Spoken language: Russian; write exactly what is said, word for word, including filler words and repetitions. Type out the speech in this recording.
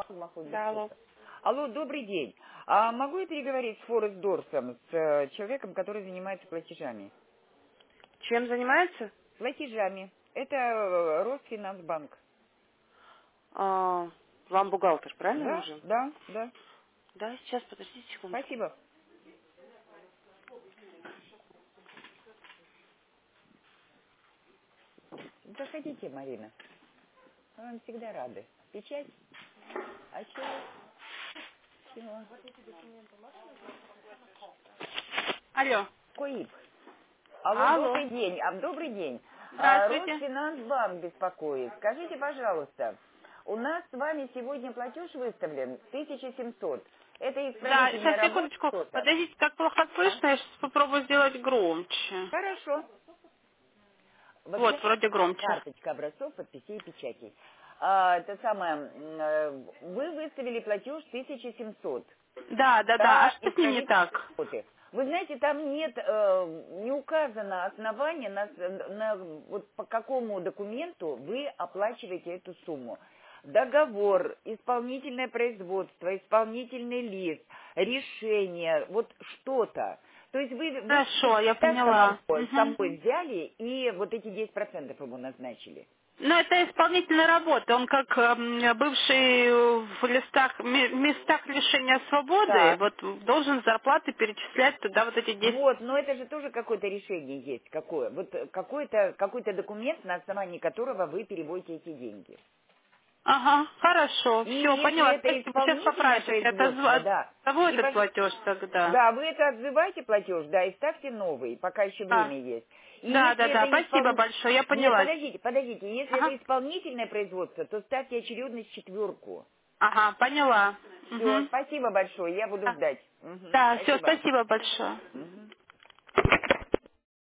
Маху без Да, алло. вкуса. Алло, добрый день. А могу я переговорить с Форест Дорсом, с э, человеком, который занимается платежами? Чем занимается? Платежами. Это э, Росфинансбанк. А, вам бухгалтер, правильно Да, нужен? да, да. Да, сейчас, подождите секунду. Спасибо. Заходите, Марина. Мы вам всегда рады. Печать? А чего? Чего? Алло. Коип. Алло, Алло. добрый день. А, добрый день. А, Здравствуйте. Росфинансбанк беспокоит. Скажите, пожалуйста, у нас с вами сегодня платеж выставлен тысяча семьсот. Это Да, исправительная сейчас, работа секундочку. что-то? Подождите, как плохо А? слышно, я сейчас попробую сделать громче. Хорошо. Вообще, Вот, вроде громче. карточка образцов, подписей и печатей. А, это самое, м, э, вы выставили платеж тысяча семьсот. Да, да, да. А Да, что с ним не исправительные так? работы. Вы знаете, там нет, э, не указано основание, на, на- вот по какому документу вы оплачиваете эту сумму. Договор, исполнительное производство, исполнительный лист, решение, вот что-то. То есть вы, вы Хорошо, я самого, поняла. с Угу. собой взяли и вот эти десять процентов ему назначили. Ну, это исполнительная работа. Он как эм, бывший в листах, ми- местах лишения свободы, Так. вот должен зарплаты перечислять туда вот эти десять. Вот, но это же тоже какое-то решение есть. Какое? Вот э, какой-то какой-то документ, на основании которого вы переводите эти деньги. Ага, хорошо, И все, если поняла, это спасибо. Сейчас исполнительное поправишь, если производство, отозва- да, отзову и, этот пож- платеж тогда. да, вы это отзывайте платеж, да, и ставьте новый, пока еще А, время есть. И да, если да, это да, спасибо испол... большое, я Нет, поняла. подождите, подождите, если это Ага, исполнительное производство, то ставьте очередность четверку. ага, поняла. Все, Угу. спасибо большое, я буду Да, ждать. Мгм, да, все, спасибо. спасибо большое. Мгм.